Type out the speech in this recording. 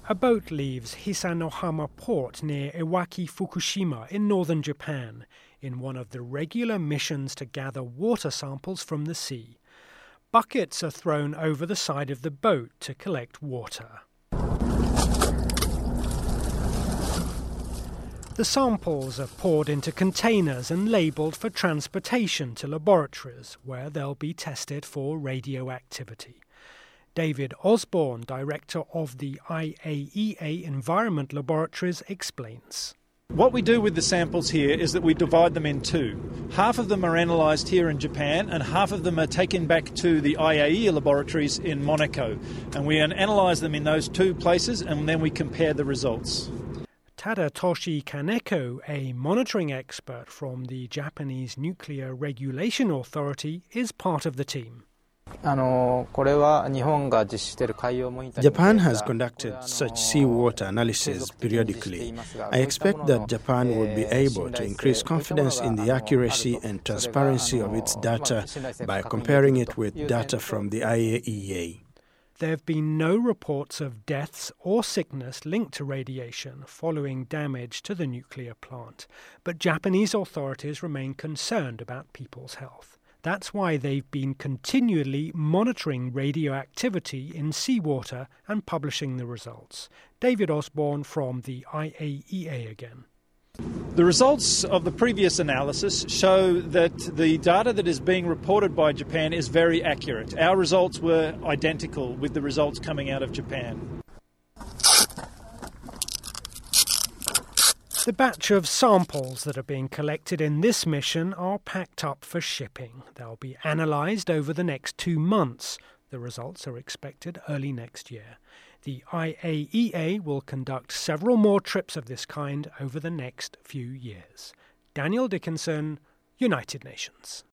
A boat leaves Hisanohama port near Iwaki, Fukushima in northern Japan in one of the regular missions to gather water samples from the sea. Buckets are thrown over the side of the boat to collect water. The samples are poured into containers and labelled for transportation to laboratories where they'll be tested for radioactivity. David Osborne, director of the IAEA Environment Laboratories, explains. What we do with the samples here is that we divide them in two. Half of them are analysed here in Japan and half of them are taken back to the IAEA laboratories in Monaco. And we analyse them in those two places and then we compare the results. Tadatoshi Kaneko, a monitoring expert from the Japanese Nuclear Regulation Authority, is part of the team. Japan has conducted such seawater analysis periodically. I expect that Japan will be able to increase confidence in the accuracy and transparency of its data by comparing it with data from the IAEA. There have been no reports of deaths or sickness linked to radiation following damage to the nuclear plant, but Japanese authorities remain concerned about people's health. That's why they've been continually monitoring radioactivity in seawater and publishing the results. David Osborne from the IAEA again. The results of the previous analysis show that the data that is being reported by Japan is very accurate. Our results were identical with the results coming out of Japan. The batch of samples that are being collected in this mission are packed up for shipping. They'll be analysed over the next 2 months. The results are expected early next year. The IAEA will conduct several more trips of this kind over the next few years. Daniel Dickinson, United Nations.